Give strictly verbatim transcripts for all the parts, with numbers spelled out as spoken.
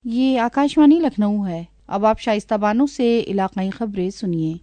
ये आकाशवाणी लखनऊ है। अब आप शाइस्ता बानो से इलाकाई खबरें सुनिए।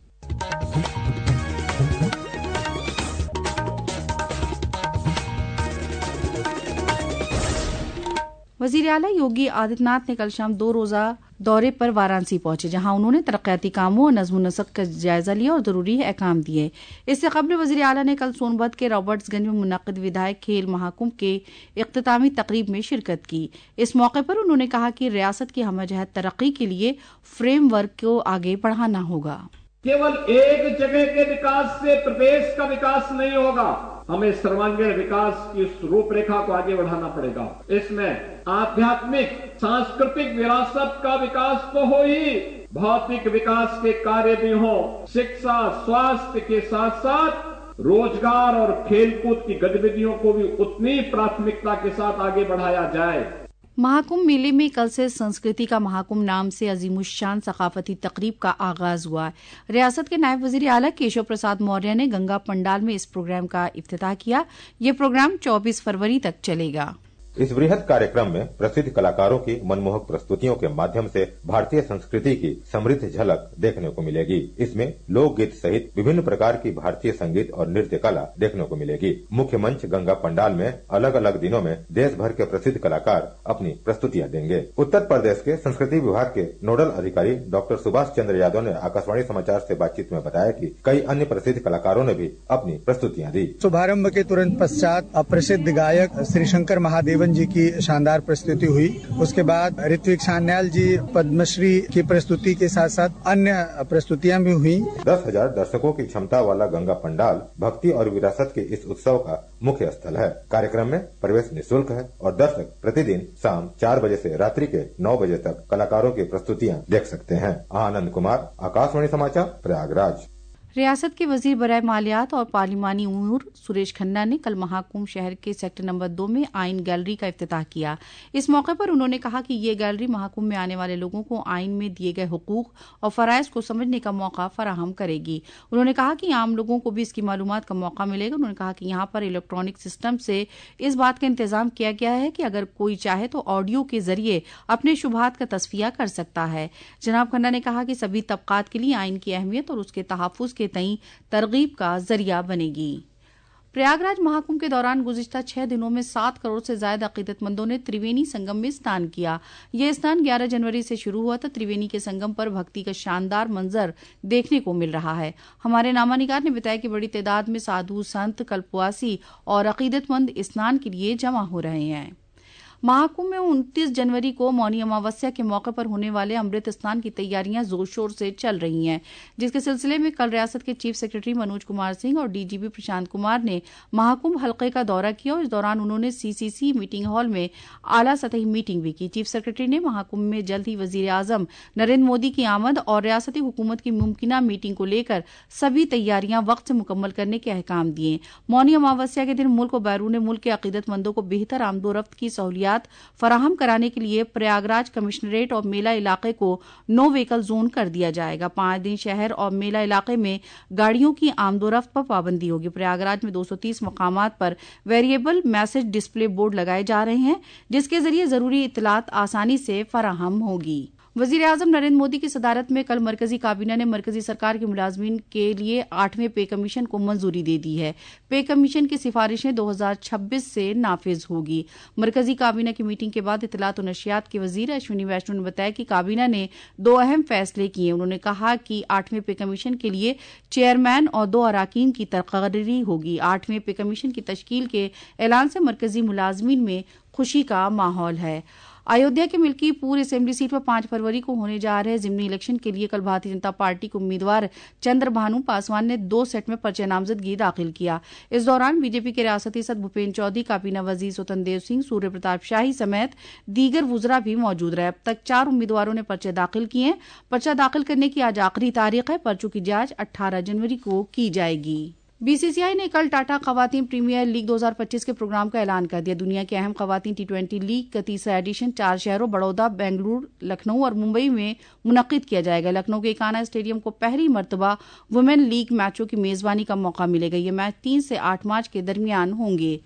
वजीर आला योगी आदित्यनाथ ने कल शाम दो रोजा दौरे पर वाराणसी पहुंचे, जहां उन्होंने तरक्याती कामों और नज़्म नसक का जायजा लिया और जरूरी अहकाम दिए। इससे कबल वजीर आला ने कल सोनभद्र के रॉबर्ट्सगंज में मुनक्किद विधायक खेल महाकुंभ के इख्तितामी तकरीब में शिरकत की। इस मौके पर उन्होंने कहा कि रियासत की हमजहत तरक्की के लिए फ्रेमवर्क को आगे बढ़ाना होगा। केवल एक जगह के विकास से प्रदेश का विकास नहीं होगा, हमें सर्वांगीण विकास की उस रूपरेखा को आगे बढ़ाना पड़ेगा। इसमें आध्यात्मिक सांस्कृतिक विरासत का विकास तो हो ही, भौतिक विकास के कार्य भी हो। शिक्षा स्वास्थ्य के साथ साथ रोजगार और खेलकूद की गतिविधियों को भी उतनी प्राथमिकता के साथ आगे बढ़ाया जाए। महाकुंभ मेले में कल से संस्कृति का महाकुंभ नाम से अजीमुशान सकाफती तकरीब का आगाज हुआ। रियासत के नायब वजीर आला केशव प्रसाद मौर्य ने गंगा पंडाल में इस प्रोग्राम का इफ्तिताह किया। ये प्रोग्राम चौबीस फरवरी तक चलेगा। इस वृहद कार्यक्रम में प्रसिद्ध कलाकारों की मनमोहक प्रस्तुतियों के माध्यम से भारतीय संस्कृति की समृद्ध झलक देखने को मिलेगी। इसमें लोकगीत सहित विभिन्न प्रकार की भारतीय संगीत और नृत्य कला देखने को मिलेगी। मुख्य मंच गंगा पंडाल में अलग अलग दिनों में देश भर के प्रसिद्ध कलाकार अपनी प्रस्तुतियां देंगे। उत्तर प्रदेश के संस्कृति विभाग के नोडल अधिकारी डॉक्टर सुभाष चंद्र यादव ने आकाशवाणी समाचार से बातचीत में बताया कि कई अन्य प्रसिद्ध कलाकारों ने भी अपनी प्रस्तुतियां दी। शुभारंभ के तुरंत पश्चात प्रसिद्ध गायक श्री शंकर महादेवन जी की शानदार प्रस्तुति हुई। उसके बाद ऋत्विक सान्याल जी पद्मश्री की प्रस्तुति के साथ साथ अन्य प्रस्तुतियां भी हुई। दस हजार दर्शकों की क्षमता वाला गंगा पंडाल भक्ति और विरासत के इस उत्सव का मुख्य स्थल है। कार्यक्रम में प्रवेश निःशुल्क है और दर्शक प्रतिदिन शाम चार बजे से रात्रि के नौ बजे तक कलाकारों की प्रस्तुतियां देख सकते हैं। आनंद कुमार, आकाशवाणी समाचार, प्रयागराज। रियासत के वजीर बराए मालियात और पार्लिमानी उमूर सुरेश खन्ना ने कल महाकुंभ शहर के सेक्टर नंबर दो में आइन गैलरी का इफ्तिताह किया। इस मौके पर उन्होंने कहा कि ये गैलरी महाकुंभ में आने वाले लोगों को आइन में दिए गए हुकूक और फराइज को समझने का मौका फराहम करेगी। उन्होंने कहा कि आम लोगों को भी इसकी मालूमात का मौका मिलेगा। उन्होंने कहा कि यहाँ पर इलेक्ट्रॉनिक सिस्टम से इस बात का इंतजाम किया गया है कि अगर कोई चाहे तो ऑडियो के जरिए अपने शुबहात का तस्फिया कर सकता है। जनाब खन्ना ने कहा कि सभी तबकात के लिए आइन की अहमियत और उसके तहफ्फुज के तई तरगीब का जरिया बनेगी। प्रयागराज महाकुंभ के दौरान गुज़िश्ता छह दिनों में सात करोड़ से ज्यादा अकीदतमंदों ने त्रिवेणी संगम में स्नान किया। यह स्नान ग्यारह जनवरी से शुरू हुआ था। त्रिवेणी के संगम पर भक्ति का शानदार मंजर देखने को मिल रहा है। हमारे नामानिगार ने बताया कि बड़ी तादाद में साधु संत कल्पवासी और अकीदतमंद स्नान के लिए जमा हो रहे हैं। महाकुंभ में उनतीस जनवरी को मौनी अमावस्या के मौके पर होने वाले अमृत स्नान की तैयारियां जोर शोर से चल रही हैं, जिसके सिलसिले में कल रियासत के चीफ सेक्रेटरी मनोज कुमार सिंह और डीजीपी प्रशांत कुमार ने महाकुंभ हल्के का दौरा किया और इस दौरान उन्होंने सीसीसी मीटिंग हॉल में आला सतही मीटिंग भी की। चीफ सेक्रेटरी ने महाकुंभ में जल्द ही वजीर आजम नरेंद्र मोदी की आमद और रियासती हुकूमत की मुमकिना मीटिंग को लेकर सभी तैयारियां वक्त से मुकम्मल करने के अहकाम दिए। मौनी अमावस्या के दिन मुल्क और बैरून मुल्क के अकीदतमंदों को बेहतर आमदोरफ्त की सहूलियात फराहम कराने के लिए प्रयागराज कमिश्नरेट और मेला इलाके को नो व्हीकल जोन कर दिया जाएगा। पांच दिन शहर और मेला इलाके में गाड़ियों की आमदोरफ्त पर पाबंदी होगी। प्रयागराज में दो सौ तीस मकामात पर वेरिएबल मैसेज डिस्प्ले बोर्ड लगाए जा रहे हैं, जिसके जरिए जरूरी इत्तलात आसानी से फराहम होगी। वजीर आजम नरेंद्र मोदी की सदारत में कल मरकजी काबीना ने मरकजी सरकार के मुलाजमीन के लिए आठवें पे कमीशन को मंजूरी दे दी है। पे कमीशन की सिफारिशें दो हजार छब्बीस से नाफिज होगी। मरकजी काबीना की मीटिंग के बाद इत्तलात और नशियात के वजीर अश्विनी वैष्णव ने बताया कि काबीना ने दो अहम फैसले किए। उन्होंने कहा कि आठवें पे कमीशन के लिए चेयरमैन और दो अराकीन की तकर्री होगी। आठवें पे कमीशन की तश्कील के ऐलान से मरकजी मुलाजमीन में खुशी का माहौल है। अयोध्या के मिल्कीपुर असेंबली सीट पर पांच फरवरी को होने जा रहे जिमनी इलेक्शन के लिए कल भारतीय जनता पार्टी के उम्मीदवार चंद्रभानु पासवान ने दो सेट में पर्चे नामजदगी दाखिल किया। इस दौरान बीजेपी के रियासती सदर भूपेन्द्र चौधरी, काबीना वजीर स्वतंत्र देव सिंह, सूर्य प्रताप शाही समेत दीगर वुजरा भी मौजूद रहे। अब तक चार उम्मीदवारों ने पर्चे दाखिल किए हैं। पर्चा दाखिल करने की आज आखिरी तारीख है। पर्चों की जांच अठारह जनवरी को की जाएगी। बीसीसीआई ने कल टाटा खवातीन प्रीमियर लीग दो हज़ार पच्चीस के प्रोग्राम का ऐलान कर दिया। दुनिया के अहम खवातीन टी ट्वेंटी लीग का तीसरा एडिशन चार शहरों बड़ौदा, बेंगलुरु, लखनऊ और मुंबई में मुनक्किद किया जाएगा। लखनऊ के इकाना स्टेडियम को पहली मर्तबा वुमेन लीग मैचों की मेजबानी का मौका मिलेगा। ये मैच तीन से आठ मार्च के दरमियान होंगे।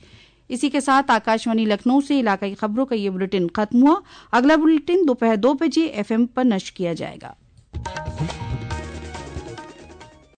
इसी के साथ आकाशवाणी लखनऊ से इलाकाई खबरों का ये बुलेटिन खत्म हुआ। अगला बुलेटिन दोपहर दो बजे एफएम पर नष्ट किया जाएगा।